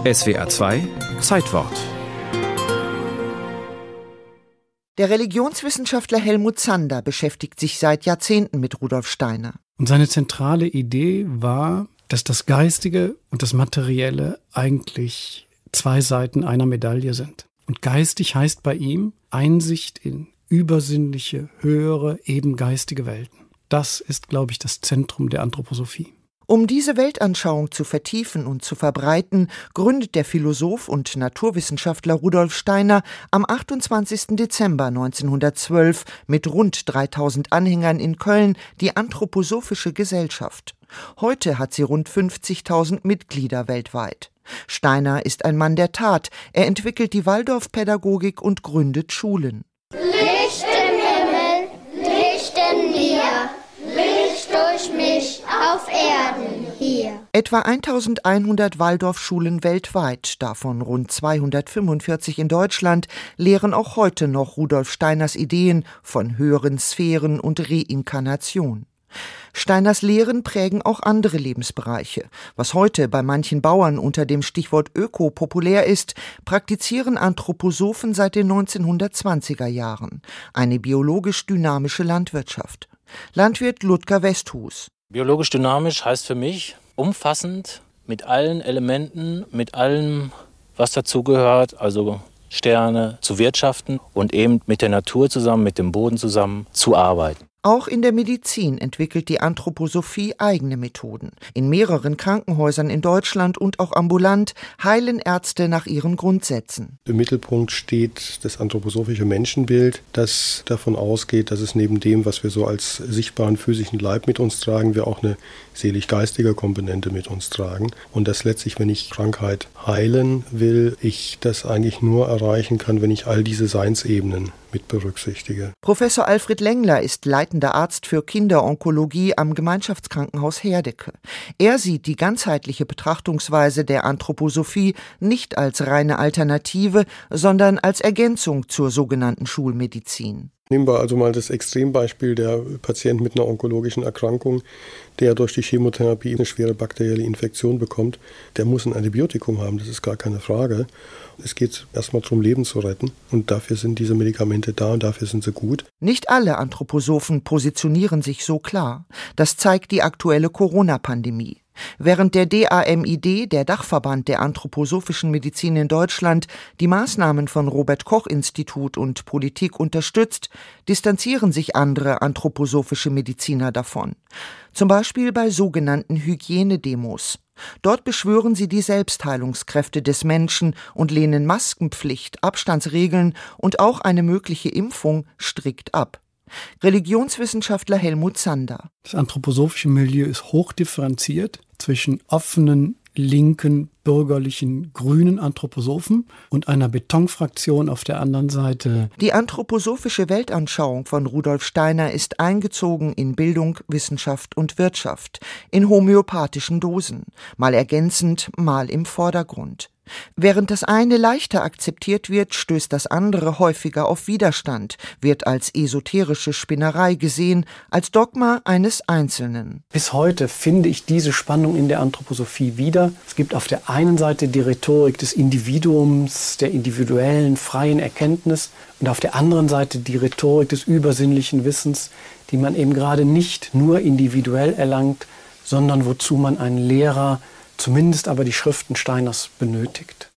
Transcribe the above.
SWR 2 Zeitwort. Der Religionswissenschaftler Helmut Zander beschäftigt sich seit Jahrzehnten mit Rudolf Steiner. Und seine zentrale Idee war, dass das Geistige und das Materielle eigentlich zwei Seiten einer Medaille sind. Und geistig heißt bei ihm Einsicht in übersinnliche, höhere, eben geistige Welten. Das ist, glaube ich, das Zentrum der Anthroposophie. Um diese Weltanschauung zu vertiefen und zu verbreiten, gründet der Philosoph und Naturwissenschaftler Rudolf Steiner am 28. Dezember 1912 mit rund 3000 Anhängern in Köln die Anthroposophische Gesellschaft. Heute hat sie rund 50.000 Mitglieder weltweit. Steiner ist ein Mann der Tat. Er entwickelt die Waldorfpädagogik und gründet Schulen. Licht im Himmel, Licht in mir, Licht durch mich auf Erden hier. Etwa 1100 Waldorfschulen weltweit, davon rund 245 in Deutschland, lehren auch heute noch Rudolf Steiners Ideen von höheren Sphären und Reinkarnation. Steiners Lehren prägen auch andere Lebensbereiche. Was heute bei manchen Bauern unter dem Stichwort Öko populär ist, praktizieren Anthroposophen seit den 1920er Jahren. Eine biologisch dynamische Landwirtschaft. Landwirt Ludger Westhus. Biologisch dynamisch heißt für mich umfassend, mit allen Elementen, mit allem, was dazugehört, also Sterne, zu wirtschaften und eben mit der Natur zusammen, mit dem Boden zusammen zu arbeiten. Auch in der Medizin entwickelt die Anthroposophie eigene Methoden. In mehreren Krankenhäusern in Deutschland und auch ambulant heilen Ärzte nach ihren Grundsätzen. Im Mittelpunkt steht das anthroposophische Menschenbild, das davon ausgeht, dass es neben dem, was wir so als sichtbaren physischen Leib mit uns tragen, wir auch eine seelisch-geistige Komponente mit uns tragen. Und dass letztlich, wenn ich Krankheit heilen will, ich das eigentlich nur erreichen kann, wenn ich all diese Seinsebenen mit berücksichtige. Professor Alfred Lengler ist leitender Arzt für Kinderonkologie am Gemeinschaftskrankenhaus Herdecke. Er sieht die ganzheitliche Betrachtungsweise der Anthroposophie nicht als reine Alternative, sondern als Ergänzung zur sogenannten Schulmedizin. Nehmen wir also mal das Extrembeispiel der Patient mit einer onkologischen Erkrankung, der durch die Chemotherapie eine schwere bakterielle Infektion bekommt. Der muss ein Antibiotikum haben, das ist gar keine Frage. Es geht erstmal darum, Leben zu retten. Und dafür sind diese Medikamente da und dafür sind sie gut. Nicht alle Anthroposophen positionieren sich so klar. Das zeigt die aktuelle Corona-Pandemie. Während der DAMID, der Dachverband der anthroposophischen Medizin in Deutschland, die Maßnahmen von Robert-Koch-Institut und Politik unterstützt, distanzieren sich andere anthroposophische Mediziner davon. Zum Beispiel bei sogenannten Hygienedemos. Dort beschwören sie die Selbstheilungskräfte des Menschen und lehnen Maskenpflicht, Abstandsregeln und auch eine mögliche Impfung strikt ab. Religionswissenschaftler Helmut Zander. Das anthroposophische Milieu ist hochdifferenziert zwischen offenen, linken, bürgerlichen, grünen Anthroposophen und einer Betonfraktion auf der anderen Seite. Die anthroposophische Weltanschauung von Rudolf Steiner ist eingezogen in Bildung, Wissenschaft und Wirtschaft, in homöopathischen Dosen, mal ergänzend, mal im Vordergrund. Während das eine leichter akzeptiert wird, stößt das andere häufiger auf Widerstand, wird als esoterische Spinnerei gesehen, als Dogma eines Einzelnen. Bis heute finde ich diese Spannung in der Anthroposophie wieder. Es gibt auf der einen Seite die Rhetorik des Individuums, der individuellen, freien Erkenntnis und auf der anderen Seite die Rhetorik des übersinnlichen Wissens, die man eben gerade nicht nur individuell erlangt, sondern wozu man einen Lehrer, zumindest aber die Schriften Steiners benötigt.